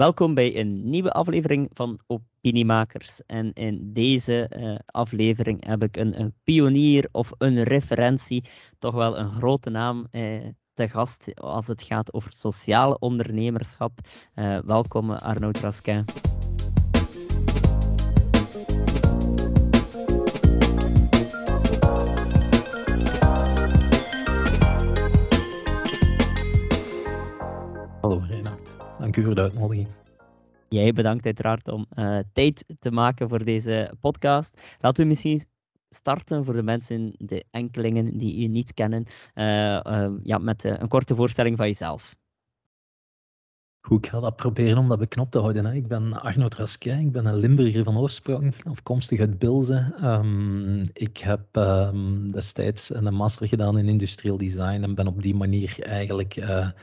Welkom bij een nieuwe aflevering van Opiniemakers. En in deze aflevering heb ik een pionier of een referentie, toch wel een grote naam te gast als het gaat over sociaal ondernemerschap. Welkom Arnoud Raskin. Hallo Reinoud, dank u voor de uitnodiging. Jij bedankt uiteraard om tijd te maken voor deze podcast. Laten we misschien starten voor de mensen, de enkelingen die u niet kennen, met een korte voorstelling van jezelf. Goed, ik ga dat proberen om dat beknopt te houden. Hè. Ik ben Arnoud Raskin, ik ben een Limburger van oorsprong, afkomstig uit Bilze. Ik heb destijds een master gedaan in industrieel design en ben op die manier eigenlijk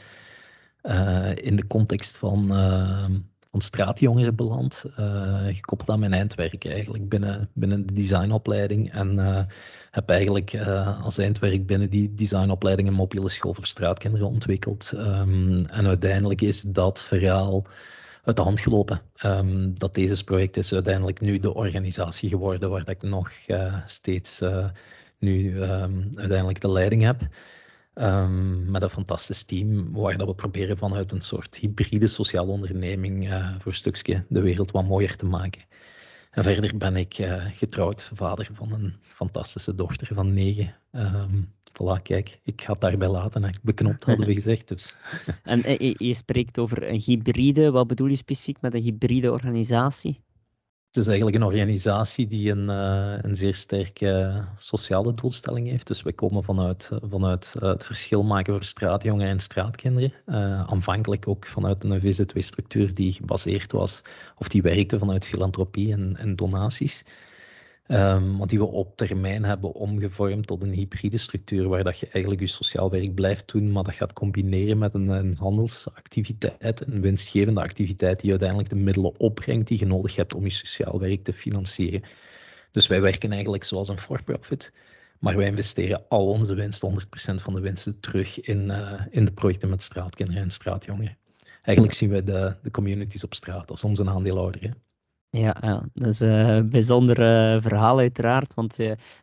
in de context van straatjongeren beland, gekoppeld aan mijn eindwerk eigenlijk binnen de designopleiding en heb eigenlijk als eindwerk binnen die designopleiding een mobiele school voor straatkinderen ontwikkeld. En uiteindelijk is dat verhaal uit de hand gelopen. Dat deze project is uiteindelijk nu de organisatie geworden waar ik nog steeds nu uiteindelijk de leiding heb. Met een fantastisch team waar dat we proberen vanuit een soort hybride sociale onderneming voor een stukje de wereld wat mooier te maken. En verder ben ik getrouwd, vader van een fantastische dochter van 9. Voilà, kijk, ik ga het daarbij laten. Hè. Beknopt hadden we gezegd. Dus. En je spreekt over een hybride. Wat bedoel je specifiek met een hybride organisatie? Het is eigenlijk een organisatie die een zeer sterke sociale doelstelling heeft. Dus wij komen vanuit het verschil maken voor straatjongeren en straatkinderen. Aanvankelijk ook vanuit een VZW-structuur die gebaseerd was, of die werkte vanuit filantropie en donaties. Maar die we op termijn hebben omgevormd tot een hybride structuur waar dat je eigenlijk je sociaal werk blijft doen, maar dat gaat combineren met een handelsactiviteit, een winstgevende activiteit die uiteindelijk de middelen opbrengt die je nodig hebt om je sociaal werk te financieren. Dus wij werken eigenlijk zoals een for-profit, maar wij investeren al onze winst, 100% van de winsten, terug in de projecten met straatkinderen en straatjongeren. Eigenlijk zien wij de communities op straat als onze aandeelhouder. Hè? Ja, dat is een bijzonder verhaal uiteraard, want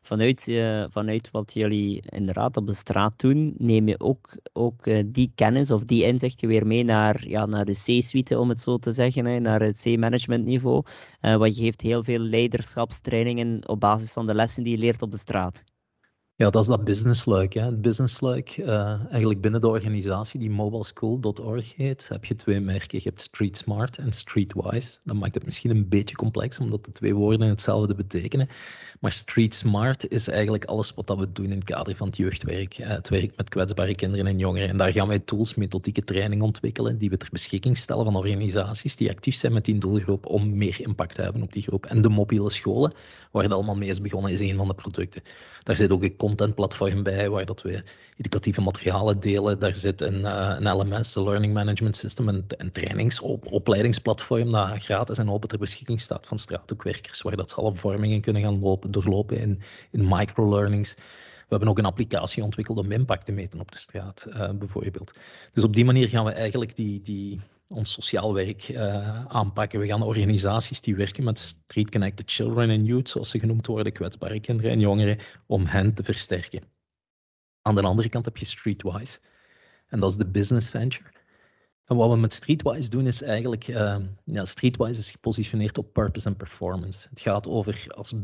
vanuit wat jullie inderdaad op de straat doen, neem je ook die kennis of die inzichten weer mee naar de C-suite, om het zo te zeggen, naar het C-managementniveau. Want je geeft heel veel leiderschapstrainingen op basis van de lessen die je leert op de straat. Ja, dat is dat businessluik. Hè. Het businessluik, eigenlijk binnen de organisatie die mobileschool.org heet, heb je 2 merken. Je hebt Street Smart en Streetwise. Dat maakt het misschien een beetje complex, omdat de 2 woorden hetzelfde betekenen. Maar Street Smart is eigenlijk alles wat we doen in het kader van het jeugdwerk. Het werk met kwetsbare kinderen en jongeren. En daar gaan wij tools, methodieke training ontwikkelen, die we ter beschikking stellen van organisaties die actief zijn met die doelgroep om meer impact te hebben op die groep. En de mobiele scholen, waar het allemaal mee is begonnen, is een van de producten. Daar zit ook een contentplatform bij, waar dat we educatieve materialen delen. Daar zit een LMS, een Learning Management System, een opleidingsplatform dat gratis en open ter beschikking staat van straathoekwerkers, waar dat ze alle vormingen kunnen gaan doorlopen in microlearnings. We hebben ook een applicatie ontwikkeld om impact te meten op de straat, bijvoorbeeld. Dus op die manier gaan we eigenlijk ons sociaal werk aanpakken. We gaan organisaties die werken met Street Connected Children and Youth, zoals ze genoemd worden, kwetsbare kinderen en jongeren, om hen te versterken. Aan de andere kant heb je Streetwise. En dat is de business venture. En wat we met Streetwise doen is eigenlijk... Streetwise is gepositioneerd op purpose en performance. Het gaat over als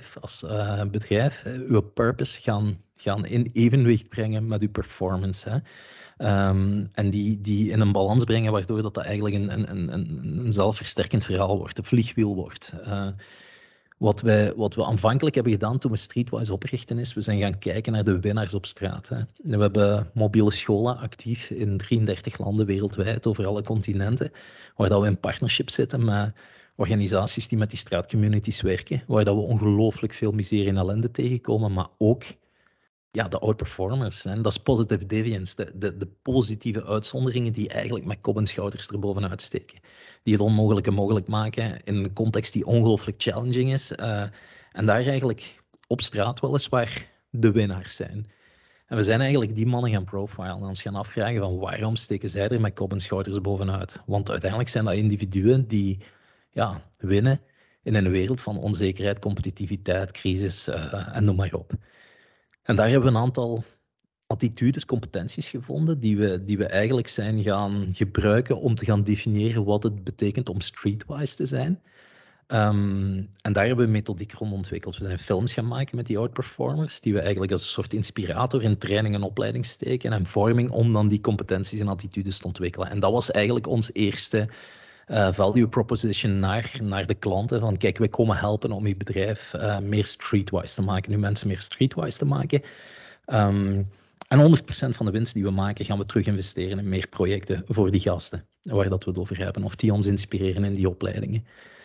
bedrijf uw purpose gaan in evenwicht brengen met uw performance. Hè. En die in een balans brengen, waardoor dat eigenlijk een zelfversterkend verhaal wordt, een vliegwiel wordt. Wat we aanvankelijk hebben gedaan toen we Streetwise oprichten is, we zijn gaan kijken naar de winnaars op straat. Hè. We hebben mobiele scholen actief in 33 landen wereldwijd, over alle continenten, waar dat we in partnership zitten met organisaties die met die straatcommunities werken, waar dat we ongelooflijk veel miserie en ellende tegenkomen, maar ook de outperformers. Hè. Dat is positive deviance, de positieve uitzonderingen die eigenlijk met kop en schouders erbovenuit steken. Die het onmogelijke mogelijk maken in een context die ongelooflijk challenging is. En daar eigenlijk op straat weliswaar de winnaars zijn. En we zijn eigenlijk die mannen gaan profilen en ons gaan afvragen van waarom steken zij er met kop en schouders bovenuit? Want uiteindelijk zijn dat individuen die winnen in een wereld van onzekerheid, competitiviteit, crisis en noem maar op. En daar hebben we een aantal attitudes, competenties gevonden die we eigenlijk zijn gaan gebruiken om te gaan definiëren wat het betekent om streetwise te zijn. En daar hebben we een methodiek rond ontwikkeld. We zijn films gaan maken met die outperformers, die we eigenlijk als een soort inspirator in training en opleiding steken en vorming om dan die competenties en attitudes te ontwikkelen. En dat was eigenlijk ons eerste value proposition naar de klanten. Van kijk, wij komen helpen om je bedrijf meer streetwise te maken, uw mensen meer streetwise te maken. En 100% van de winst die we maken, gaan we terug investeren in meer projecten voor die gasten, waar dat we het over hebben, of die ons inspireren in die opleidingen.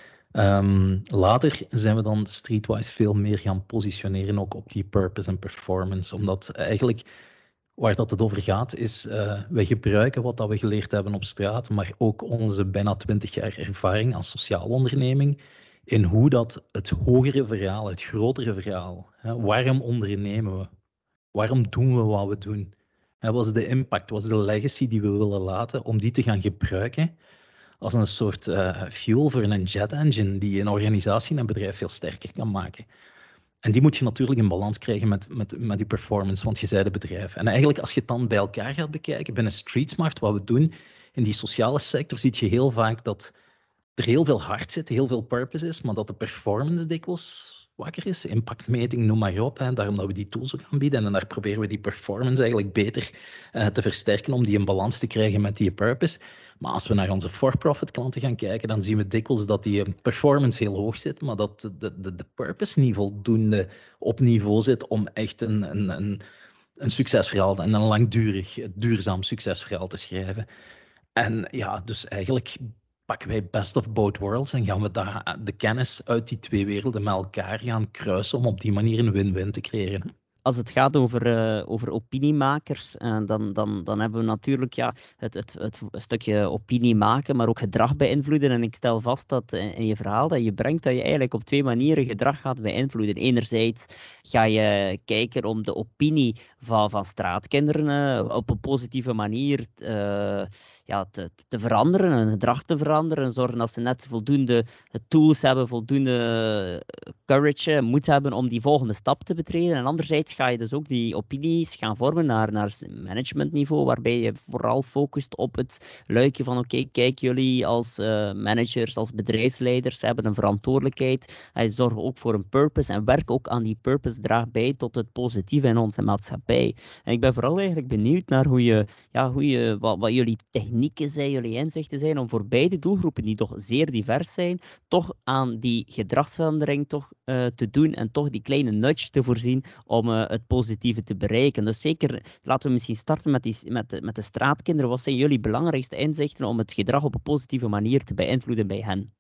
Later zijn we dan streetwise veel meer gaan positioneren ook op die purpose en performance, omdat eigenlijk waar dat het over gaat is, wij gebruiken wat dat we geleerd hebben op straat, maar ook onze bijna 20 jaar ervaring als sociaal onderneming in hoe dat het hogere verhaal, het grotere verhaal, waarom ondernemen we? Waarom doen we wat we doen? Wat is de impact, wat is de legacy die we willen laten om die te gaan gebruiken als een soort fuel voor een jet engine die een organisatie en een bedrijf veel sterker kan maken. En die moet je natuurlijk in balans krijgen met die performance, want je bent een bedrijf. En eigenlijk als je het dan bij elkaar gaat bekijken, binnen StreetSmart, wat we doen in die sociale sector, zie je heel vaak dat er heel veel hart zit, heel veel purpose is, maar dat de performance dikwijls wakker is. Impactmeting, noem maar op. Daarom dat we die tools ook aanbieden. En daar proberen we die performance eigenlijk beter te versterken om die in balans te krijgen met die purpose. Maar als we naar onze for-profit klanten gaan kijken, dan zien we dikwijls dat die performance heel hoog zit, maar dat de purpose niet voldoende op niveau zit om echt een succesverhaal en een langdurig, duurzaam succesverhaal te schrijven. En ja, dus eigenlijk pakken wij best of both worlds en gaan we daar de kennis uit die twee werelden met elkaar gaan kruisen om op die manier een win-win te creëren. Als het gaat over opiniemakers, dan hebben we natuurlijk het stukje opinie maken, maar ook gedrag beïnvloeden. En ik stel vast dat in je verhaal dat je brengt dat je eigenlijk op twee manieren gedrag gaat beïnvloeden. Enerzijds ga je kijken om de opinie van straatkinderen op een positieve manier te veranderen, hun gedrag te veranderen, zorgen dat ze net voldoende tools hebben, voldoende courage, moed hebben om die volgende stap te betreden. En anderzijds ga je dus ook die opinies gaan vormen naar managementniveau, waarbij je vooral focust op het luikje van oké, kijk, jullie als managers, als bedrijfsleiders hebben een verantwoordelijkheid. Hij zorgt ook voor een purpose en werk ook aan die purpose, draagt bij tot het positieve in onze maatschappij. En ik ben vooral eigenlijk benieuwd naar wat jullie technieken zijn, jullie inzichten zijn om voor beide doelgroepen, die toch zeer divers zijn, toch aan die gedragsverandering te doen en toch die kleine nudge te voorzien om het positieve te bereiken. Dus zeker, laten we misschien starten met de straatkinderen. Wat zijn jullie belangrijkste inzichten om het gedrag op een positieve manier te beïnvloeden bij hen?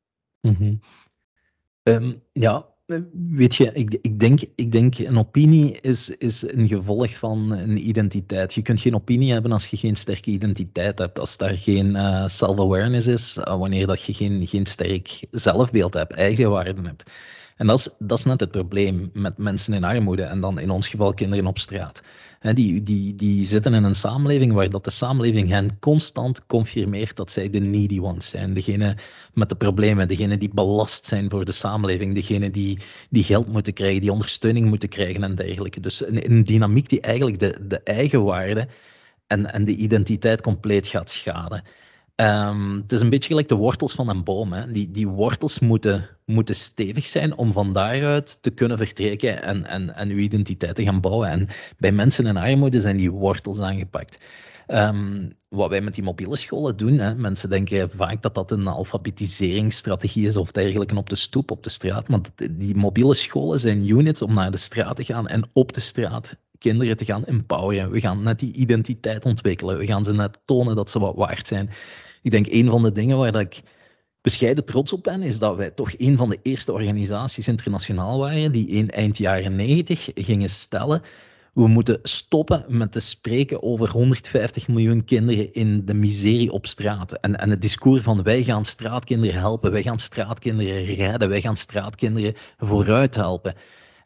Weet je, ik denk een opinie is een gevolg van een identiteit. Je kunt geen opinie hebben als je geen sterke identiteit hebt, als daar geen self-awareness is, wanneer dat je geen sterk zelfbeeld hebt, eigenwaarde hebt. En dat is net het probleem met mensen in armoede en dan in ons geval kinderen op straat. Die zitten in een samenleving waar dat de samenleving hen constant confirmeert dat zij de needy ones zijn. Degene met de problemen, degene die belast zijn voor de samenleving, degene die geld moeten krijgen, die ondersteuning moeten krijgen en dergelijke. Dus een dynamiek die eigenlijk de eigenwaarde en de identiteit compleet gaat schaden. Het is een beetje gelijk de wortels van een boom. Die wortels moeten stevig zijn om van daaruit te kunnen vertrekken en uw identiteit te gaan bouwen. En bij mensen in armoede zijn die wortels aangepakt. Wat wij met die mobiele scholen doen, mensen denken vaak dat dat een alfabetiseringsstrategie is of dergelijke op de stoep, op de straat. Maar die mobiele scholen zijn units om naar de straat te gaan en op de straat kinderen te gaan empoweren. We gaan net die identiteit ontwikkelen. We gaan ze net tonen dat ze wat waard zijn. Ik denk een van de dingen waar dat ik bescheiden trots op ben, is dat wij toch een van de eerste organisaties internationaal waren die eind jaren 90 gingen stellen: we moeten stoppen met te spreken over 150 miljoen kinderen in de miserie op straat. En het discours van wij gaan straatkinderen helpen, wij gaan straatkinderen redden, wij gaan straatkinderen vooruit helpen.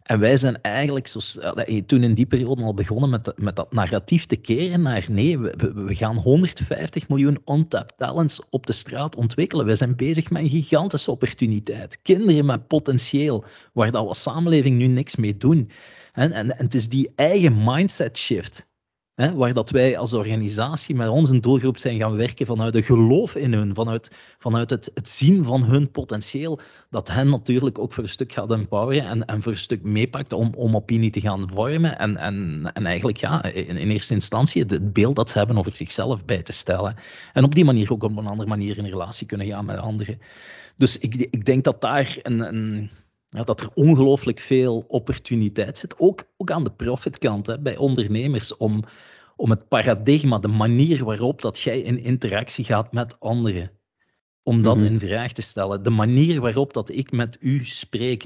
En wij zijn eigenlijk toen in die periode al begonnen met dat narratief te keren naar nee, we gaan 150 miljoen untapped talents op de straat ontwikkelen. Wij zijn bezig met een gigantische opportuniteit. Kinderen met potentieel, waar dat we als samenleving nu niks mee doen. En het is die eigen mindset shift, waar dat wij als organisatie met onze doelgroep zijn gaan werken vanuit de geloof in hun, vanuit het zien van hun potentieel, dat hen natuurlijk ook voor een stuk gaat empoweren en voor een stuk meepakt om opinie te gaan vormen en eigenlijk in eerste instantie het beeld dat ze hebben over zichzelf bij te stellen. En op die manier ook op een andere manier in relatie kunnen gaan met anderen. Dus ik denk dat daar dat er ongelooflijk veel opportuniteit zit, ook aan de profitkant, bij ondernemers, om het paradigma, de manier waarop dat jij in interactie gaat met anderen, om dat in vraag te stellen. De manier waarop dat ik met u spreek,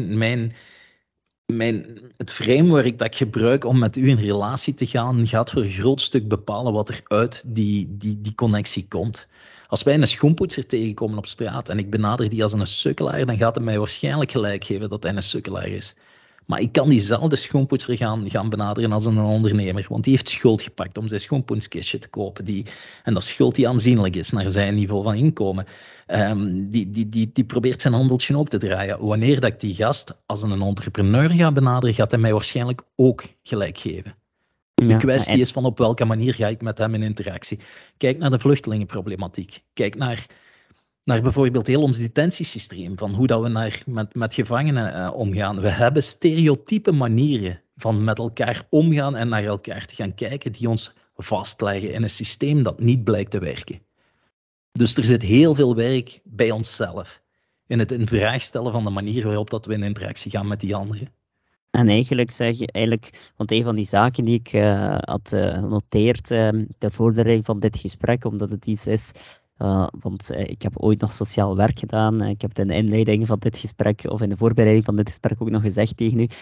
het framework dat ik gebruik om met u in relatie te gaan, gaat voor een groot stuk bepalen wat er uit die connectie komt. Als wij een schoenpoetser tegenkomen op straat en ik benader die als een sukkelaar, dan gaat hij mij waarschijnlijk gelijk geven dat hij een sukkelaar is. Maar ik kan diezelfde schoenpoetser gaan benaderen als een ondernemer, want die heeft schuld gepakt om zijn schoenpoetskistje te kopen. En dat is schuld die aanzienlijk is naar zijn niveau van inkomen. Die probeert zijn handeltje ook te draaien. Wanneer dat ik die gast als een entrepreneur ga benaderen, gaat hij mij waarschijnlijk ook gelijk geven. De kwestie is van op welke manier ga ik met hem in interactie. Kijk naar de vluchtelingenproblematiek. Kijk naar bijvoorbeeld heel ons detentiesysteem, van hoe dat we met gevangenen omgaan. We hebben stereotype manieren van met elkaar omgaan en naar elkaar te gaan kijken, die ons vastleggen in een systeem dat niet blijkt te werken. Dus er zit heel veel werk bij onszelf in het in vraag stellen van de manier waarop dat we in interactie gaan met die anderen. En eigenlijk want een van die zaken die ik had genoteerd ter voorbereiding van dit gesprek, omdat het iets is, want ik heb ooit nog sociaal werk gedaan. Ik heb het in de inleiding van dit gesprek, of in de voorbereiding van dit gesprek ook nog gezegd tegen u.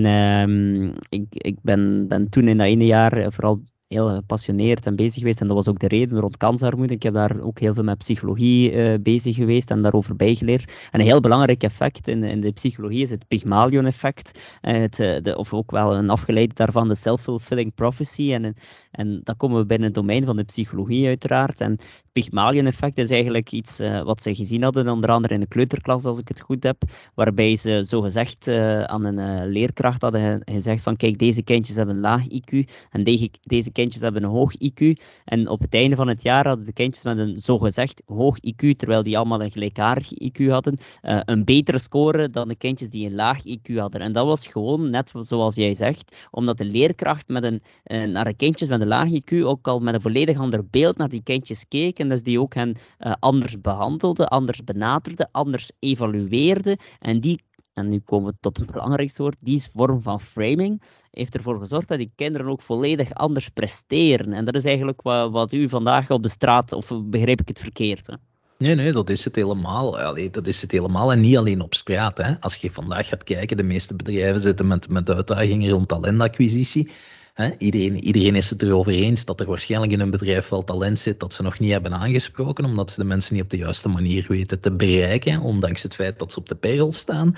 En ik ben toen in dat ene jaar vooral heel gepassioneerd en bezig geweest. En dat was ook de reden rond kansarmoede. Ik heb daar ook heel veel met psychologie bezig geweest en daarover bijgeleerd. En een heel belangrijk effect in de psychologie is het Pygmalion-effect. Of ook wel een afgeleide daarvan, de self-fulfilling prophecy. En dat komen we binnen het domein van de psychologie uiteraard. En het Pygmalion-effect is eigenlijk iets wat ze gezien hadden, onder andere in de kleuterklas, als ik het goed heb, waarbij ze zogezegd aan een leerkracht hadden gezegd van kijk, deze kindjes hebben een laag IQ en deze kindjes hebben een hoog IQ. En op het einde van het jaar hadden de kindjes met een zogezegd hoog IQ, terwijl die allemaal een gelijkaardig IQ hadden, een betere score dan de kindjes die een laag IQ hadden. En dat was gewoon, net zoals jij zegt, omdat de leerkracht naar de kindjes met een laag IQ ook al met een volledig ander beeld naar die kindjes keek, en dus die ook hen anders behandelde, anders benaderde, anders evalueerde. En nu komen we tot het belangrijkste woord, die vorm van framing heeft ervoor gezorgd dat die kinderen ook volledig anders presteren. En dat is eigenlijk wat u vandaag op de straat, of begreep ik het verkeerd? Hè? Nee, dat is het helemaal. Allee, dat is het helemaal en niet alleen op straat. Hè. Als je vandaag gaat kijken, de meeste bedrijven zitten met uitdagingen rond talentacquisitie. Iedereen is het erover eens dat er waarschijnlijk in een bedrijf wel talent zit dat ze nog niet hebben aangesproken, omdat ze de mensen niet op de juiste manier weten te bereiken, ondanks het feit dat ze op de payroll staan.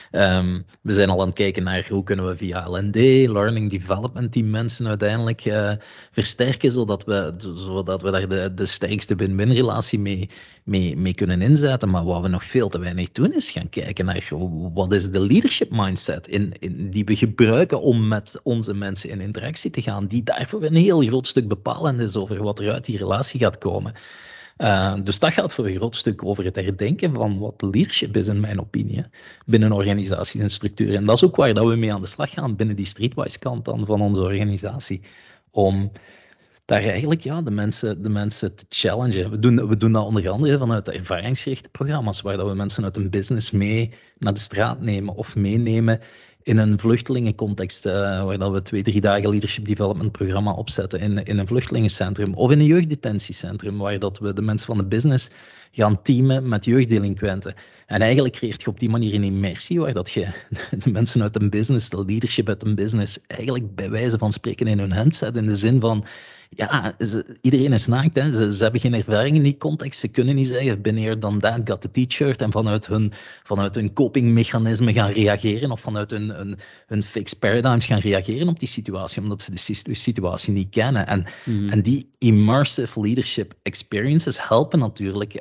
We zijn al aan het kijken naar hoe kunnen we via L&D, Learning Development, die mensen uiteindelijk versterken, zodat we daar de sterkste win-win relatie mee kunnen inzetten. Maar wat we nog veel te weinig doen, is gaan kijken naar wat is de leadership mindset die we gebruiken om met onze mensen in interactie te gaan, die daarvoor een heel groot stuk bepalend is over wat er uit die relatie gaat komen. Dus dat gaat voor een groot stuk over het herdenken van wat leadership is, in mijn opinie, binnen organisaties en structuren. En dat is ook waar dat we mee aan de slag gaan binnen die streetwise kant dan van onze organisatie. Om daar eigenlijk de mensen te challengen. We doen dat onder andere vanuit de ervaringsgerichte programma's, waar dat we mensen uit een business mee naar de straat nemen of meenemen in een vluchtelingencontext, waar dat we 2-3 dagen leadership development programma opzetten in een vluchtelingencentrum of in een jeugddetentiecentrum, waar dat we de mensen van de business gaan teamen met jeugddelinquenten. En eigenlijk creëert je op die manier een immersie waar dat je de mensen uit een business, de leadership uit een business, eigenlijk bij wijze van spreken in hun hemd zet. In de zin van, ja, iedereen is naakt. Hè. Ze hebben geen ervaring in die context. Ze kunnen niet zeggen, been here, done that, got the t-shirt. En vanuit hun copingmechanisme gaan reageren. Of vanuit hun fixed paradigms gaan reageren op die situatie. Omdat ze de situatie niet kennen. En die immersive leadership experiences helpen natuurlijk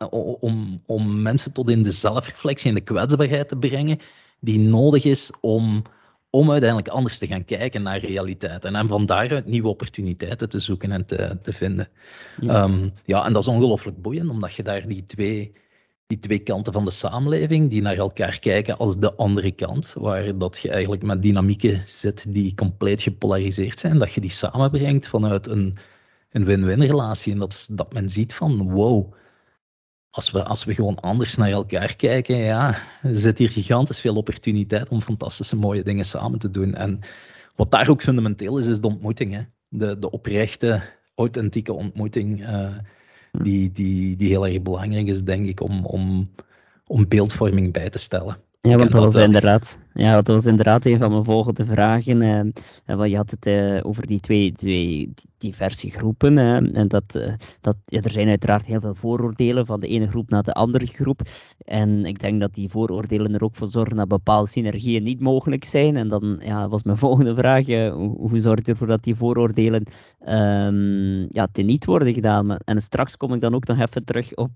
om mensen tot in de zelfreflectie en de kwetsbaarheid te brengen. Die nodig is om uiteindelijk anders te gaan kijken naar realiteit. En van daaruit nieuwe opportuniteiten te zoeken en te vinden. Ja. En dat is ongelooflijk boeiend, omdat je daar die twee kanten van de samenleving, die naar elkaar kijken als de andere kant, waar dat je eigenlijk met dynamieken zit die compleet gepolariseerd zijn, dat je die samenbrengt vanuit een win-win relatie. En dat men ziet van, wow, als we gewoon anders naar elkaar kijken, ja, er zit hier gigantisch veel opportuniteit om fantastische mooie dingen samen te doen. En wat daar ook fundamenteel is de ontmoeting. Hè. De oprechte, authentieke ontmoeting, die heel erg belangrijk is, denk ik, om beeldvorming bij te stellen. Ja, want dat was inderdaad een van mijn volgende vragen. Je had het over die twee diverse groepen. En er zijn uiteraard heel veel vooroordelen van de ene groep naar de andere groep. En ik denk dat die vooroordelen er ook voor zorgen dat bepaalde synergieën niet mogelijk zijn. En dan was mijn volgende vraag, hoe zorg je ervoor dat die vooroordelen teniet worden gedaan? En straks kom ik dan ook nog even terug op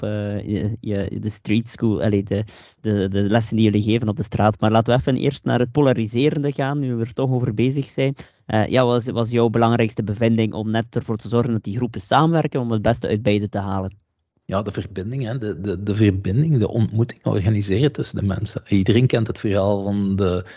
de street school, de lessen die jullie geven op de straat. Maar laten we even eerst naar het polariserende gaan, nu we er toch over bezig zijn. Wat was jouw belangrijkste bevinding om net ervoor te zorgen dat die groepen samenwerken om het beste uit beide te halen? Ja, de verbinding, hè. De verbinding, de ontmoeting organiseren tussen de mensen. Iedereen kent het verhaal van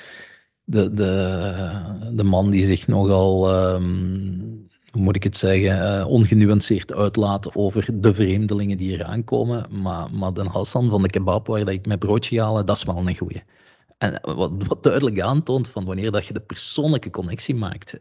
de man die zich nogal, hoe moet ik het zeggen, ongenuanceerd uitlaat over de vreemdelingen die hier aankomen. Maar de Hassan van de kebab, waar ik mijn broodje ga halen, dat is wel een goeie. En wat duidelijk aantoont van wanneer dat je de persoonlijke connectie maakt,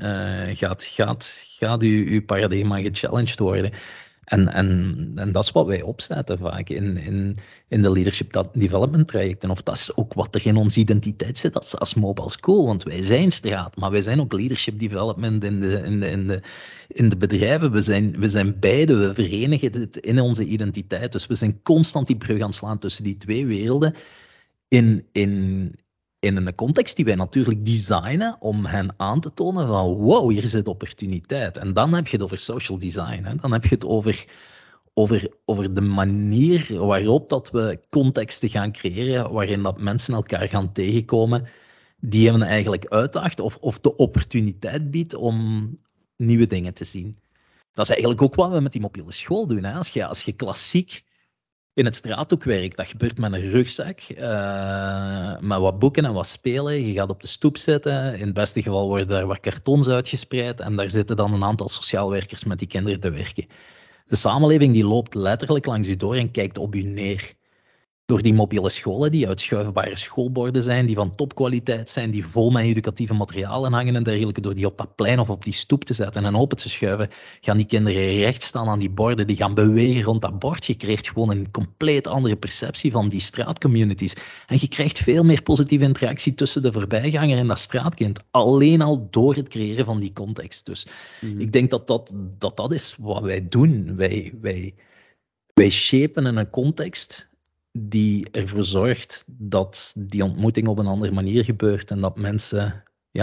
gaat je paradigma gechallenged worden. En dat is wat wij opzetten vaak in de leadership development trajecten. Of dat is ook wat er in onze identiteit zit als Mobile School. Want wij zijn straat, maar wij zijn ook leadership development in de bedrijven. We zijn beide, we verenigen het in onze identiteit. Dus we zijn constant die brug aan het slaan tussen die twee werelden. In een context die wij natuurlijk designen om hen aan te tonen van wow, hier zit opportuniteit. En dan heb je het over social design. Hè. Dan heb je het over de manier waarop dat we contexten gaan creëren, waarin dat mensen elkaar gaan tegenkomen, die hen eigenlijk uitdaagt of de opportuniteit biedt om nieuwe dingen te zien. Dat is eigenlijk ook wat we met die mobiele school doen. Hè. Als je klassiek in het straathoek werkt, dat gebeurt met een rugzak, met wat boeken en wat spelen. Je gaat op de stoep zitten. In het beste geval worden daar wat kartons uitgespreid en daar zitten dan een aantal sociaal werkers met die kinderen te werken. De samenleving die loopt letterlijk langs u door en kijkt op u neer. Door die mobiele scholen, die uitschuifbare schoolborden zijn, die van topkwaliteit zijn, die vol met educatieve materialen hangen en dergelijke, door die op dat plein of op die stoep te zetten en open te schuiven, gaan die kinderen recht staan aan die borden, die gaan bewegen rond dat bord. Je krijgt gewoon een compleet andere perceptie van die straatcommunities. En je krijgt veel meer positieve interactie tussen de voorbijganger en dat straatkind, alleen al door het creëren van die context. Dus ik denk dat is wat wij doen. Wij shapen in een context die ervoor zorgt dat die ontmoeting op een andere manier gebeurt en dat mensen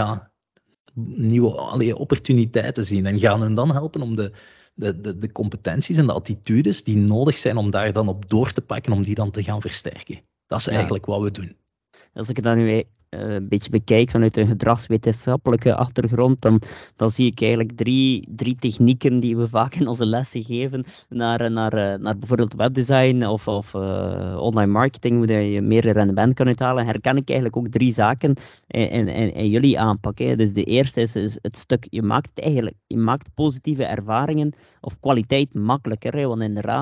nieuwe opportuniteiten zien en gaan hen dan helpen om de competenties en de attitudes die nodig zijn om daar dan op door te pakken, om die dan te gaan versterken. Dat is eigenlijk wat we doen. Als ik dat nu een beetje bekijk vanuit een gedragswetenschappelijke achtergrond, dan zie ik eigenlijk drie technieken die we vaak in onze lessen geven naar bijvoorbeeld webdesign of online marketing, hoe je meer rendement kan uithalen. Herken ik eigenlijk ook 3 zaken in jullie aanpak. Hè. Dus de eerste is het stuk, je maakt positieve ervaringen of kwaliteit makkelijker. Hè. Want inderdaad,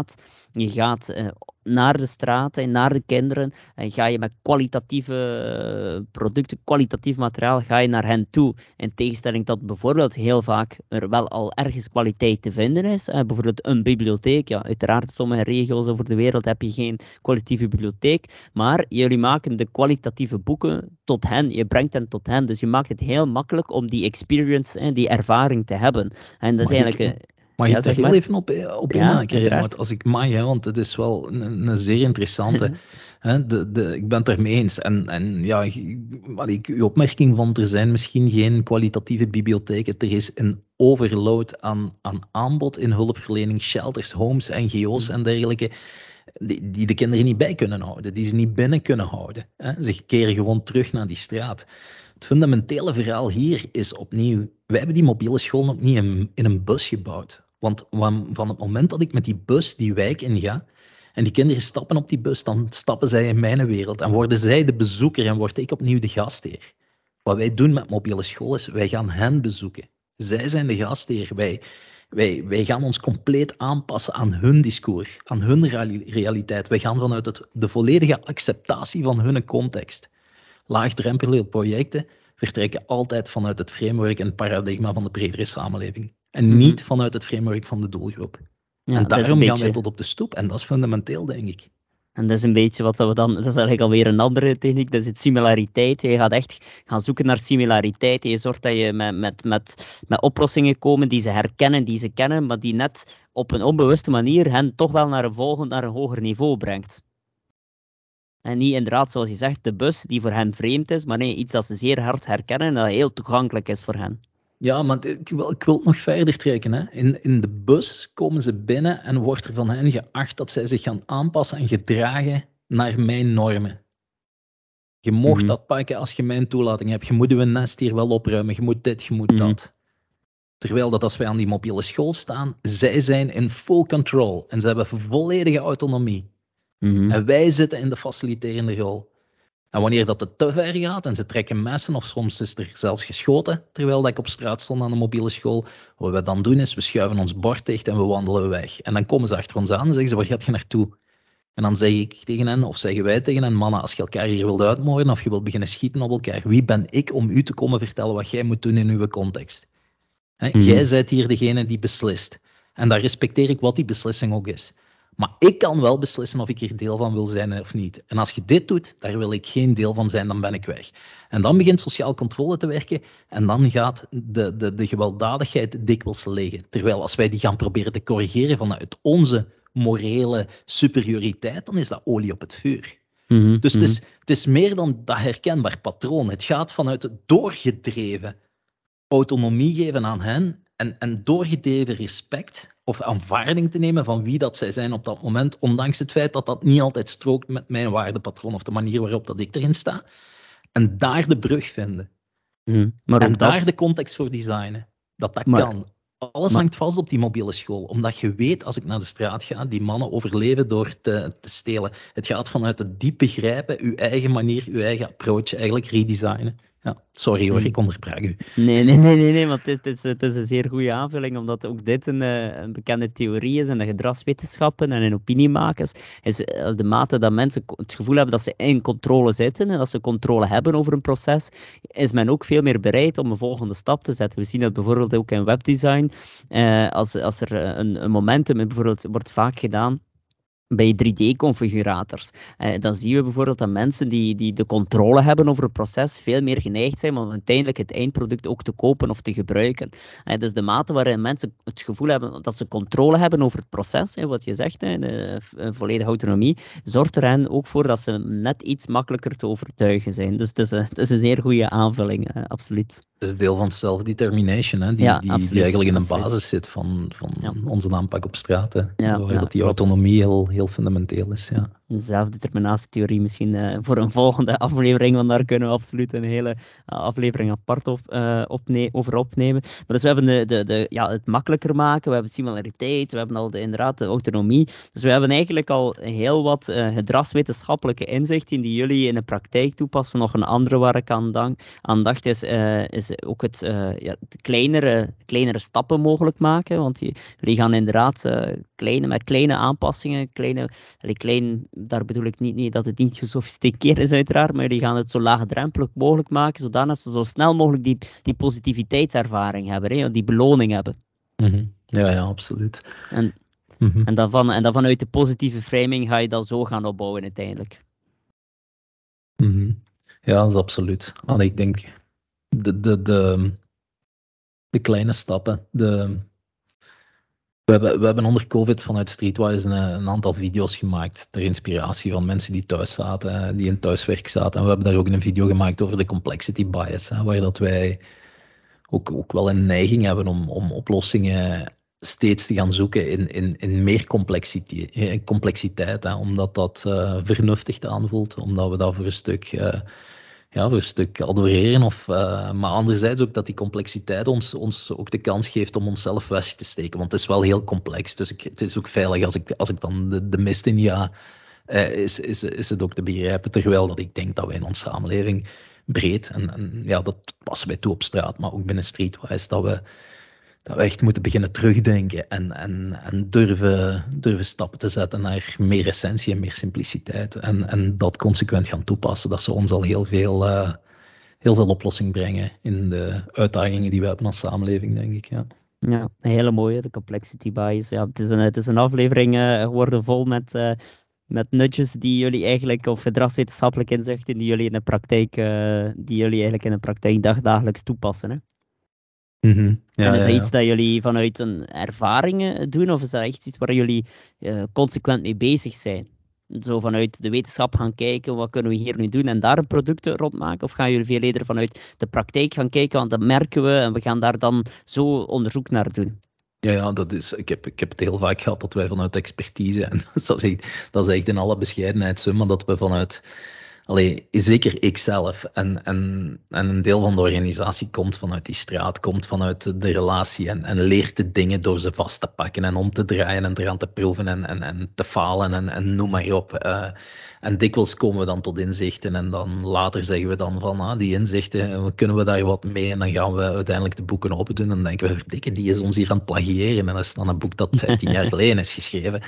Je gaat naar de straten, naar de kinderen, en ga je met kwalitatieve producten, kwalitatief materiaal, ga je naar hen toe. In tegenstelling tot bijvoorbeeld heel vaak er wel al ergens kwaliteit te vinden is. Bijvoorbeeld een bibliotheek. Ja, uiteraard, in sommige regio's over de wereld heb je geen kwalitatieve bibliotheek, maar jullie maken de kwalitatieve boeken tot hen. Je brengt hen tot hen. Dus je maakt het heel makkelijk om die experience, die ervaring te hebben. En dat is eigenlijk... Mag ik daar heel even op inhaken? Ja, als ik mag, want het is wel een zeer interessante. Ik ben het ermee eens. En ja, uw opmerking van er zijn misschien geen kwalitatieve bibliotheken. Er is een overload aan aanbod in hulpverlening, shelters, homes, NGO's en dergelijke, die de kinderen niet bij kunnen houden, die ze niet binnen kunnen houden. Ze keren gewoon terug naar die straat. Het fundamentele verhaal hier is opnieuw, wij hebben die mobiele school nog niet in een bus gebouwd. Want van het moment dat ik met die bus die wijk inga, en die kinderen stappen op die bus, dan stappen zij in mijn wereld. En worden zij de bezoeker en word ik opnieuw de gastheer. Wat wij doen met mobiele school is, wij gaan hen bezoeken. Zij zijn de gastheer. Wij gaan ons compleet aanpassen aan hun discours, aan hun realiteit. Wij gaan vanuit de volledige acceptatie van hun context. Laagdrempelige projecten vertrekken altijd vanuit het framework en het paradigma van de bredere samenleving. En niet vanuit het framework van de doelgroep. Ja, en daarom gaan wij tot op de stoep. En dat is fundamenteel, denk ik. En dat is een beetje wat we dan... Dat is eigenlijk alweer een andere techniek. Dat is het similariteit. Je gaat echt gaan zoeken naar similariteit. Je zorgt dat je met oplossingen komen die ze herkennen, die ze kennen, maar die net op een onbewuste manier hen toch wel naar een hoger niveau brengt. En niet inderdaad, zoals je zegt, de bus die voor hen vreemd is, maar nee, iets dat ze zeer hard herkennen en dat heel toegankelijk is voor hen. Ja, maar ik wil het nog verder trekken. Hè. In de bus komen ze binnen en wordt er van hen geacht dat zij zich gaan aanpassen en gedragen naar mijn normen. Je mocht dat pakken als je mijn toelating hebt. Je moet je nest hier wel opruimen. Je moet dit, je moet dat. Terwijl dat als wij aan die mobiele school staan, zij zijn in full control. En ze hebben volledige autonomie. En wij zitten in de faciliterende rol. En wanneer dat het te ver gaat en ze trekken messen of soms is er zelfs geschoten, terwijl ik op straat stond aan de mobiele school, wat we dan doen is, we schuiven ons bord dicht en we wandelen weg. En dan komen ze achter ons aan en zeggen ze, waar gaat je naartoe? En dan zeg ik tegen hen, of zeggen wij tegen hen, mannen, als je elkaar hier wilt uitmoorden of je wilt beginnen schieten op elkaar, wie ben ik om u te komen vertellen wat jij moet doen in uw context? Jij bent hier degene die beslist. En daar respecteer ik wat die beslissing ook is. Maar ik kan wel beslissen of ik hier deel van wil zijn of niet. En als je dit doet, daar wil ik geen deel van zijn, dan ben ik weg. En dan begint sociaal controle te werken en dan gaat de gewelddadigheid dikwijls liggen. Terwijl als wij die gaan proberen te corrigeren vanuit onze morele superioriteit, dan is dat olie op het vuur. Dus het is meer dan dat herkenbaar patroon. Het gaat vanuit het doorgedreven autonomie geven aan hen en doorgedreven respect of aanvaarding te nemen van wie dat zij zijn op dat moment, ondanks het feit dat dat niet altijd strookt met mijn waardepatroon of de manier waarop dat ik erin sta. En daar de brug vinden. Maar en daar de context voor designen. Dat kan. Alles hangt vast op die mobiele school. Omdat je weet, als ik naar de straat ga, die mannen overleven door te stelen. Het gaat vanuit het diep begrijpen, uw eigen manier, uw eigen approach eigenlijk redesignen. Ja, sorry hoor, ik onderbrak u. Nee, want het is een zeer goede aanvulling, omdat ook dit een bekende theorie is in de gedragswetenschappen en in opiniemakers, is de mate dat mensen het gevoel hebben dat ze in controle zitten en dat ze controle hebben over een proces, is men ook veel meer bereid om een volgende stap te zetten. We zien dat bijvoorbeeld ook in webdesign, als er een momentum bijvoorbeeld wordt vaak gedaan bij 3D-configurators. Dan zien we bijvoorbeeld dat mensen die de controle hebben over het proces veel meer geneigd zijn om uiteindelijk het eindproduct ook te kopen of te gebruiken. Dus de mate waarin mensen het gevoel hebben dat ze controle hebben over het proces, wat je zegt, de volledige autonomie, zorgt er hen ook voor dat ze net iets makkelijker te overtuigen zijn. Dus het is een zeer goede aanvulling, absoluut. Het is deel van self-determination, die eigenlijk in de basis zit van onze aanpak op straat. Waar dat die autonomie heel fundamenteel is. zelfdeterminatietheorie misschien voor een volgende aflevering, want daar kunnen we absoluut een hele aflevering apart over opnemen. Maar dus we hebben het makkelijker maken, we hebben similariteit, we hebben al inderdaad de autonomie. Dus we hebben eigenlijk al heel wat gedragswetenschappelijke inzichten die jullie in de praktijk toepassen. Nog een andere waar ik aan dacht is ook het kleinere stappen mogelijk maken, want jullie gaan inderdaad met kleine aanpassingen, daar bedoel ik niet dat het niet gesofisticeerd is uiteraard, maar jullie gaan het zo laagdrempelig mogelijk maken, zodat ze zo snel mogelijk die positiviteitservaring hebben, die beloning hebben. Mm-hmm. Ja, absoluut. En dan vanuit de positieve framing ga je dat zo gaan opbouwen uiteindelijk. Mm-hmm. Ja, dat is absoluut. Ik denk, de kleine stappen, We hebben onder COVID vanuit Streetwise een aantal video's gemaakt ter inspiratie van mensen die thuis zaten, die in thuiswerk zaten. En we hebben daar ook een video gemaakt over de complexity bias, waar dat wij ook wel een neiging hebben om oplossingen steeds te gaan zoeken in meer complexiteit, omdat dat vernuftig aanvoelt, omdat we dat voor een stuk adoreren. Maar anderzijds ook dat die complexiteit ons ook de kans geeft om onszelf weg te steken. Want het is wel heel complex. Dus het is ook veilig als ik dan de mist in ga, is het ook te begrijpen. Terwijl dat ik denk dat wij in onze samenleving breed, en dat passen wij toe op straat, maar ook binnen Streetwise, dat we echt moeten beginnen terugdenken en durven stappen te zetten naar meer essentie en meer simpliciteit. En dat consequent gaan toepassen. Dat zou ons al heel veel oplossing brengen in de uitdagingen die we hebben als samenleving, denk ik. Ja, een hele mooie, de complexity bias. Ja, het is een aflevering geworden vol met nudges die jullie eigenlijk, of gedragswetenschappelijke inzichten die jullie eigenlijk in de praktijk dagelijks toepassen, hè? Mm-hmm. En is dat iets dat jullie vanuit een ervaringen doen, of is dat echt iets waar jullie consequent mee bezig zijn? Zo vanuit de wetenschap gaan kijken, wat kunnen we hier nu doen en daar een product rond maken? Of gaan jullie veel eerder vanuit de praktijk gaan kijken, want dat merken we en we gaan daar dan zo onderzoek naar doen? Ja, ik heb het heel vaak gehad dat wij vanuit expertise, en dat is echt in alle bescheidenheid zo, maar dat we vanuit... zeker ikzelf en een deel van de organisatie komt vanuit die straat, komt vanuit de relatie en leert de dingen door ze vast te pakken en om te draaien en eraan te proeven en te falen en noem maar op. En dikwijls komen we dan tot inzichten en dan later zeggen we dan van die inzichten, kunnen we daar wat mee? En dan gaan we uiteindelijk de boeken open doen en dan denken we, verdikke, die is ons hier aan het plagiëren. En dat is dan een boek dat 15 jaar geleden is geschreven.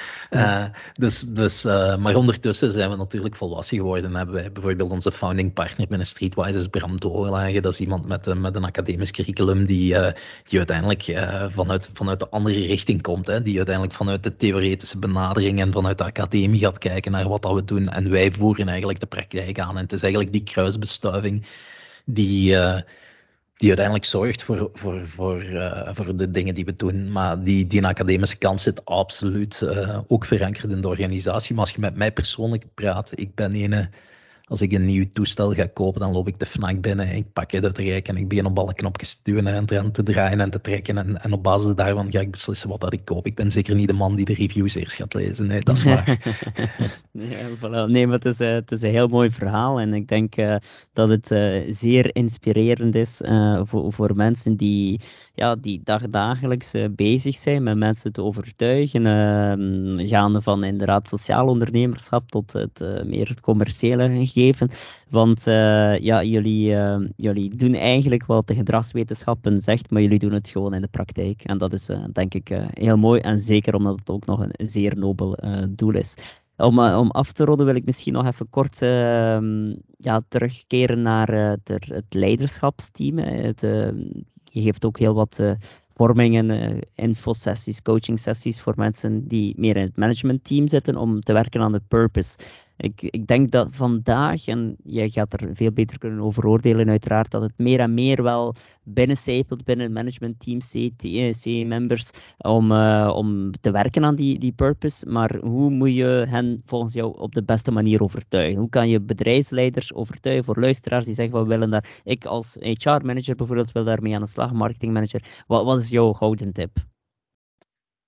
Maar ondertussen zijn we natuurlijk volwassen geworden en hebben wij bijvoorbeeld onze founding partner binnen Streetwise is Bram Doorlage. Dat is iemand met een academisch curriculum die uiteindelijk vanuit de andere richting komt. Die uiteindelijk vanuit de theoretische benadering en vanuit de academie gaat kijken naar wat dat we doen. En wij voeren eigenlijk de praktijk aan. En het is eigenlijk die kruisbestuiving die uiteindelijk zorgt voor de dingen die we doen. Maar die academische kant zit absoluut ook verankerd in de organisatie. Maar als je met mij persoonlijk praat, ik ben als ik een nieuw toestel ga kopen, dan loop ik de Fnac binnen, ik pak het uit de rijk en ik begin op alle knopjes te duwen en te draaien en te trekken. En op basis daarvan ga ik beslissen wat dat ik koop. Ik ben zeker niet de man die de reviews eerst gaat lezen. Nee, dat is waar. Voilà. Nee, maar het is een heel mooi verhaal. En ik denk dat het zeer inspirerend is voor mensen die dagelijks bezig zijn met mensen te overtuigen. Gaande van inderdaad sociaal ondernemerschap tot meer het commerciële gegeven. Want jullie doen eigenlijk wat de gedragswetenschappen zegt, maar jullie doen het gewoon in de praktijk. En dat is denk ik heel mooi. En zeker omdat het ook nog een zeer nobel doel is. Om af te ronden wil ik misschien nog even kort terugkeren naar het leiderschapsteam. Je geeft ook heel wat vormingen, infosessies, coachingsessies voor mensen die meer in het managementteam zitten om te werken aan de purpose. Ik denk dat vandaag, en jij gaat er veel beter kunnen over oordelen uiteraard, dat het meer en meer wel binnencijpelt binnen het managementteam, C-members, om te werken aan die purpose. Maar hoe moet je hen volgens jou op de beste manier overtuigen? Hoe kan je bedrijfsleiders overtuigen voor luisteraars die zeggen, we willen daar, ik als HR-manager bijvoorbeeld wil daarmee aan de slag, marketingmanager. Wat is jouw gouden tip?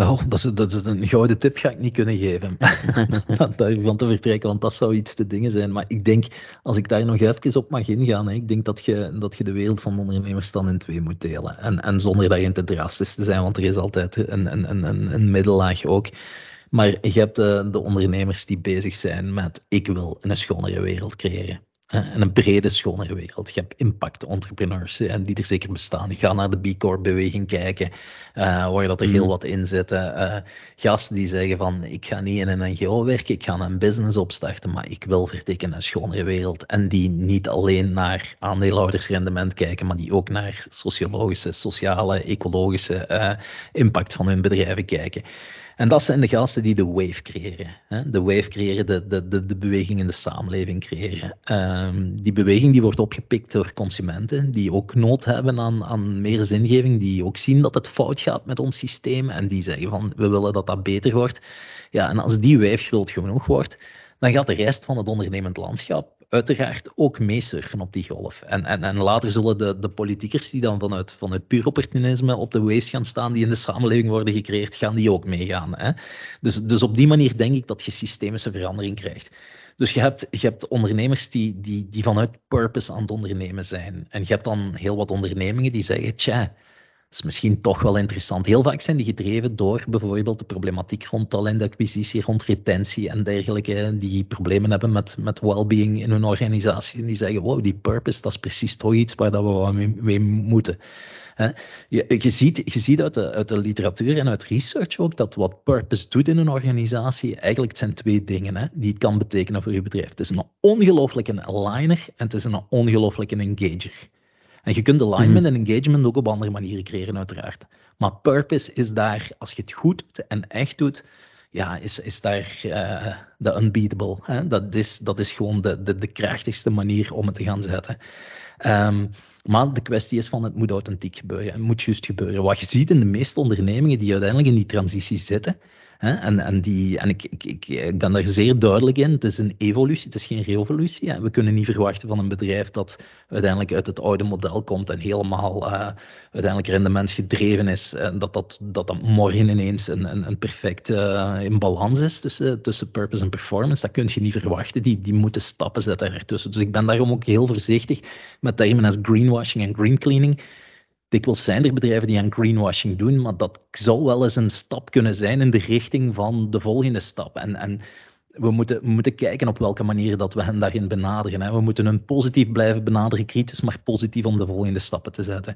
Oh, dat is een gouden tip, ga ik niet kunnen geven. Daarvan te vertrekken, want dat zou iets te dingen zijn. Maar ik denk, als ik daar nog even op mag ingaan, hè, ik denk dat je de wereld van ondernemers dan in twee moet delen. En zonder daarin te drastisch te zijn, want er is altijd een middellaag ook. Maar je hebt de ondernemers die bezig zijn met ik wil een schonere wereld creëren. En een brede, schonere wereld. Je hebt impact entrepreneurs en die er zeker bestaan. Ik ga naar de B Corp-beweging kijken, waar dat er heel wat in zit. Gasten die zeggen van, ik ga niet in een NGO werken, ik ga een business opstarten, maar ik wil verdikken een schonere wereld. En die niet alleen naar aandeelhoudersrendement kijken, maar die ook naar sociologische, sociale, ecologische impact van hun bedrijven kijken. En dat zijn de gasten die de wave creëren. Hè? De wave creëren, de beweging in de samenleving creëren. Die beweging die wordt opgepikt door consumenten die ook nood hebben aan meer zingeving, die ook zien dat het fout gaat met ons systeem en die zeggen van we willen dat dat beter wordt. Ja, en als die wave groot genoeg wordt, dan gaat de rest van het ondernemend landschap uiteraard ook meesurfen op die golf. En later zullen de politiekers die dan vanuit puur opportunisme op de waves gaan staan die in de samenleving worden gecreëerd, gaan die ook meegaan. Hè? Dus op die manier denk ik dat je systemische verandering krijgt. Dus je hebt ondernemers die vanuit purpose aan het ondernemen zijn. En je hebt dan heel wat ondernemingen die zeggen, tja, dat is misschien toch wel interessant. Heel vaak zijn die gedreven door bijvoorbeeld de problematiek rond talentacquisitie, rond retentie en dergelijke, die problemen hebben met well-being in hun organisatie. En die zeggen, wow, die purpose, dat is precies toch iets waar dat we mee moeten. Je ziet uit de literatuur en uit research ook dat wat purpose doet in een organisatie, eigenlijk het zijn twee dingen die het kan betekenen voor je bedrijf. Het is een ongelooflijke aligner en het is een ongelooflijke engager. En je kunt alignment en engagement ook op andere manieren creëren, uiteraard. Maar purpose is daar, als je het goed doet en echt doet, ja, is daar de unbeatable. Hè? Dat is gewoon de krachtigste manier om het te gaan zetten. Maar de kwestie is van het moet authentiek gebeuren. Het moet juist gebeuren. Wat je ziet in de meeste ondernemingen die uiteindelijk in die transitie zitten, ik ben daar zeer duidelijk in. Het is een evolutie, het is geen revolutie. We kunnen niet verwachten van een bedrijf dat uiteindelijk uit het oude model komt en helemaal uiteindelijk rendementsgedreven is. Dat morgen ineens een perfect in balans is tussen purpose en performance. Dat kun je niet verwachten. Die moeten stappen zetten ertussen. Dus ik ben daarom ook heel voorzichtig met termen als greenwashing en green cleaning. Dikwijls zijn er bedrijven die aan greenwashing doen, maar dat zou wel eens een stap kunnen zijn in de richting van de volgende stap. En we moeten kijken op welke manier dat we hen daarin benaderen. Hè. We moeten hun positief blijven benaderen, kritisch, maar positief om de volgende stappen te zetten.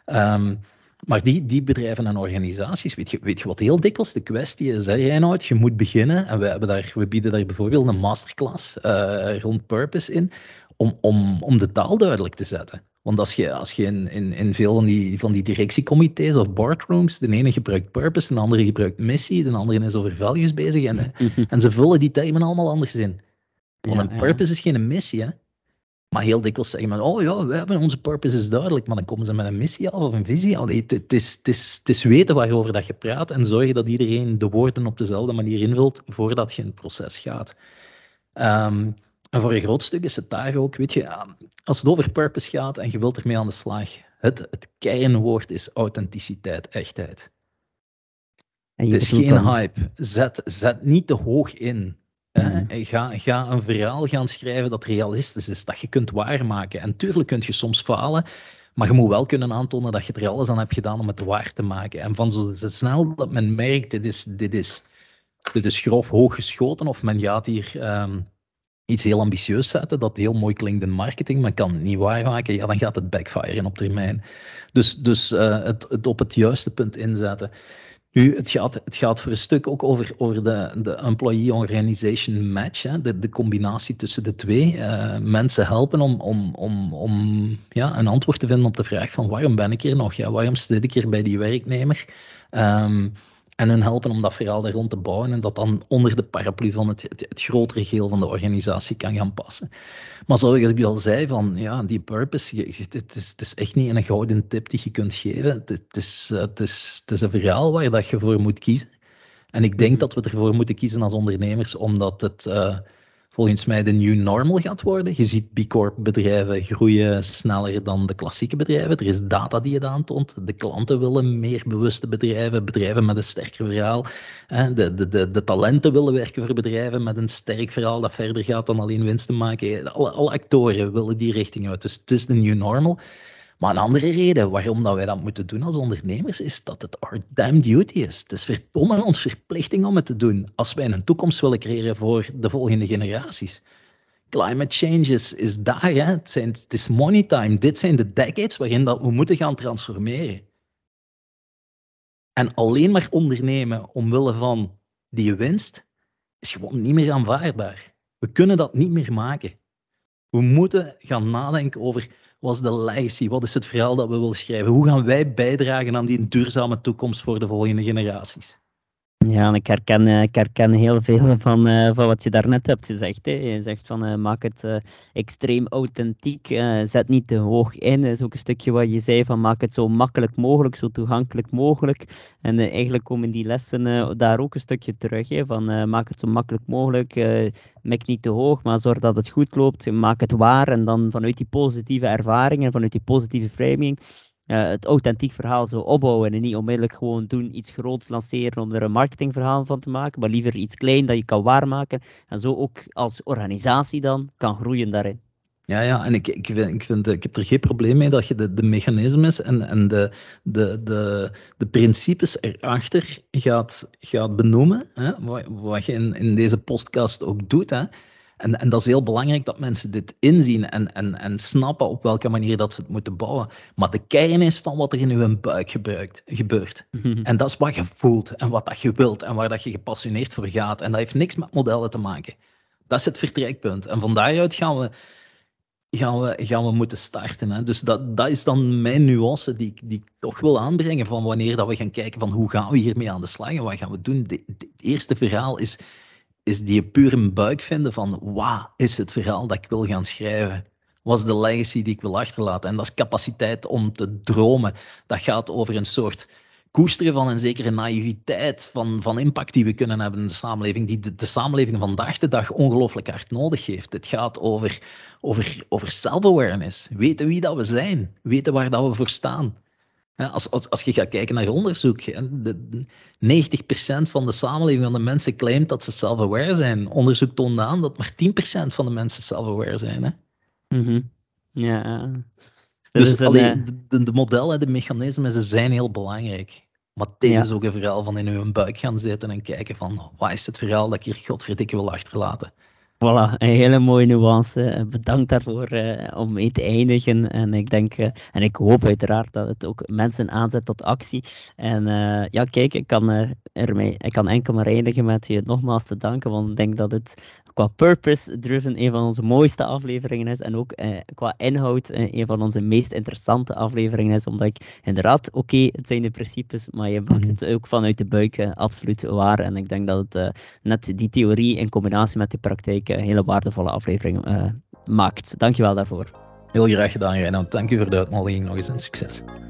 Maar die bedrijven en organisaties, weet je wat heel dikwijls de kwestie is, hè, Reinoud? Je moet beginnen, en we bieden daar bijvoorbeeld een masterclass rond purpose in, om de taal duidelijk te zetten. Want als je in veel van die directiecomité's of boardrooms, de ene gebruikt purpose, de andere gebruikt missie, de andere is over values bezig, en ze vullen die termen allemaal anders in. Want een purpose is geen missie, hè. Maar heel dikwijls zeggen men, oh ja, we hebben onze purpose is duidelijk, maar dan komen ze met een missie af of een visie. Het is weten waarover dat je praat en zorgen dat iedereen de woorden op dezelfde manier invult voordat je in het proces gaat. En voor een groot stuk is het daar ook, weet je, als het over purpose gaat en je wilt ermee aan de slag, het kernwoord is authenticiteit, echtheid. Het is geen hype. Zet niet te hoog in. Ga een verhaal gaan schrijven dat realistisch is, dat je kunt waarmaken. En tuurlijk kun je soms falen, maar je moet wel kunnen aantonen dat je er alles aan hebt gedaan om het waar te maken. En van zo snel dat men merkt, dit is grof hoog geschoten, of men gaat hier iets heel ambitieus zetten, dat heel mooi klinkt in marketing, maar kan het niet waarmaken, ja, dan gaat het backfiren op termijn. Dus het op het juiste punt inzetten. Nu, het gaat voor een stuk ook over de employee-organization match, hè, de combinatie tussen de twee. Mensen helpen om een antwoord te vinden op de vraag van waarom ben ik hier nog? Ja, waarom zit ik hier bij die werknemer? En hun helpen om dat verhaal daar rond te bouwen en dat dan onder de paraplu van het grotere geheel van de organisatie kan gaan passen. Maar zoals ik al zei, van, ja, die purpose, het is echt niet een gouden tip die je kunt geven. Het is een verhaal waar dat je voor moet kiezen. En ik denk dat we ervoor moeten kiezen als ondernemers, omdat het volgens mij de new normal gaat worden. Je ziet B Corp bedrijven groeien sneller dan de klassieke bedrijven. Er is data die het aantoont. De klanten willen meer bewuste bedrijven met een sterker verhaal. De talenten willen werken voor bedrijven met een sterk verhaal dat verder gaat dan alleen winst te maken. Alle actoren willen die richting uit. Dus het is de new normal. Maar een andere reden waarom dat wij dat moeten doen als ondernemers is dat het our damn duty is. Het is verdomme ons verplichting om het te doen als wij een toekomst willen creëren voor de volgende generaties. Climate change is daar. Hè? Het is money time. Dit zijn de decades waarin dat we moeten gaan transformeren. En alleen maar ondernemen omwille van die winst is gewoon niet meer aanvaardbaar. We kunnen dat niet meer maken. We moeten gaan nadenken over wat is de legacy, wat is het verhaal dat we willen schrijven, hoe gaan wij bijdragen aan die duurzame toekomst voor de volgende generaties. Ja, en ik herken heel veel van wat je daarnet hebt gezegd. Hè. Je zegt van maak het extreem authentiek, zet niet te hoog in. Dat is ook een stukje wat je zei van maak het zo makkelijk mogelijk, zo toegankelijk mogelijk. En eigenlijk komen die lessen daar ook een stukje terug. Hè, van maak het zo makkelijk mogelijk, mik niet te hoog, maar zorg dat het goed loopt. Maak het waar en dan vanuit die positieve ervaringen, vanuit die positieve framing, het authentiek verhaal zo opbouwen en niet onmiddellijk gewoon doen, iets groots lanceren om er een marketingverhaal van te maken, maar liever iets klein dat je kan waarmaken en zo ook als organisatie dan kan groeien daarin. Ja, en ik heb er geen probleem mee dat je de mechanismes en de principes erachter gaat benoemen, hè, wat je in deze podcast ook doet. Hè. En dat is heel belangrijk dat mensen dit inzien en snappen op welke manier dat ze het moeten bouwen. Maar de kern is van wat er in uw buik gebeurt. En dat is wat je voelt en wat dat je wilt en waar dat je gepassioneerd voor gaat. En dat heeft niks met modellen te maken. Dat is het vertrekpunt. En van daaruit gaan we moeten starten. Hè. Dus dat is dan mijn nuance die ik toch wil aanbrengen van wanneer dat we gaan kijken van hoe gaan we hiermee aan de slag en wat gaan we doen. Het eerste verhaal is die pure buik vinden van wat is het verhaal dat ik wil gaan schrijven? Wat is de legacy die ik wil achterlaten? En dat is capaciteit om te dromen. Dat gaat over een soort koesteren van een zekere naïviteit van impact die we kunnen hebben in de samenleving, die de samenleving vandaag de dag ongelooflijk hard nodig heeft. Het gaat over self-awareness. Weten wie dat we zijn. Weten waar dat we voor staan. Als je gaat kijken naar onderzoek, 90% van de samenleving van de mensen claimt dat ze self-aware zijn. Onderzoek toont aan dat maar 10% van de mensen self-aware zijn. Hè? Mm-hmm. Ja. Dus de modellen, de mechanismen, ze zijn heel belangrijk. Maar dit is ook een verhaal van in uw buik gaan zitten en kijken van wat is het verhaal dat ik hier godverdikke wil achterlaten. Voilà, een hele mooie nuance. Bedankt daarvoor om mee te eindigen. En ik denk, en ik hoop uiteraard dat het ook mensen aanzet tot actie. En kijk, ik kan enkel maar eindigen met je nogmaals te danken, want ik denk dat het qua purpose-driven een van onze mooiste afleveringen is. En ook qua inhoud een van onze meest interessante afleveringen is. Omdat ik inderdaad, het zijn de principes, maar je maakt het ook vanuit de buik absoluut waar. En ik denk dat het net die theorie in combinatie met de praktijk een hele waardevolle aflevering maakt. Dankjewel daarvoor. Heel graag gedaan, Reinoud. Dank u voor de uitnodiging nog eens en succes.